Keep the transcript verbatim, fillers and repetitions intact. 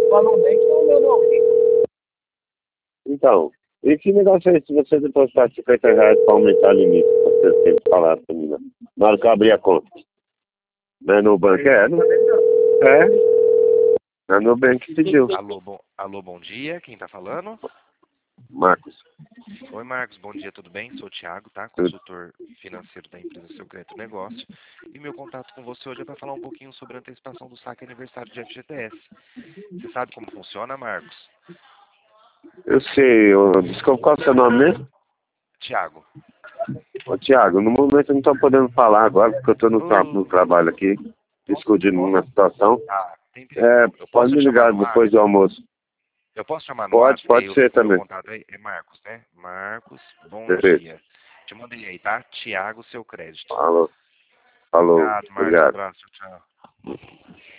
Lá no Nubank não deu não. Então, esse negócio aí, se você depositar cinquenta reais para aumentar o limite, você tem que falar pra mim, né? Na hora que eu abrir a conta. Não é no banco, é? Não é? É no banco que pediu. Alô, bom, alô, bom dia. Quem tá falando? Marcos. Oi, Marcos. Bom dia, tudo bem? Sou o Thiago, tá? Consultor financeiro da empresa Seu Crédito Negócio. E meu contato com você hoje é para falar um pouquinho sobre a antecipação do saque aniversário de F G T S. Você sabe como funciona, Marcos? Eu sei, eu, desculpa, qual é o seu nome mesmo? Thiago. Ô, Thiago, no momento eu não tô podendo falar agora, porque eu tô no, tra no Uh, trabalho aqui, discutindo uma situação. ah, tem É, eu pode posso me te chamar ligar no depois WhatsApp? do almoço. Eu posso chamar no Pode, WhatsApp? pode Aí, ser o meu também. contato aí é Marcos, né? Marcos, bom Perfeito. dia. Te mandei aí, tá? Thiago, Seu Crédito. Falou, falou, Obrigado, Marcos. obrigado. Abraço, tchau.